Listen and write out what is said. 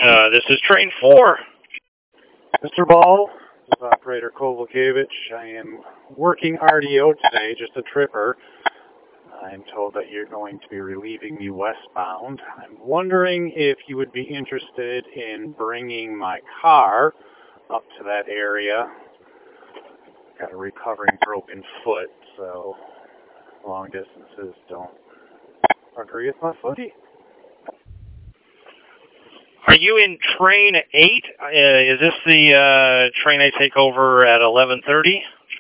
This is train 4. Mr. Ball, this is Operator Kovalkiewicz. I am working RDO today, just a tripper. I'm told that you're going to be relieving me westbound. I'm wondering if you would be interested in bringing my car up to that area. Got a recovering broken foot, so long distances don't agree with my footy. Are you in train 8? Is this the train I take over at 11:30?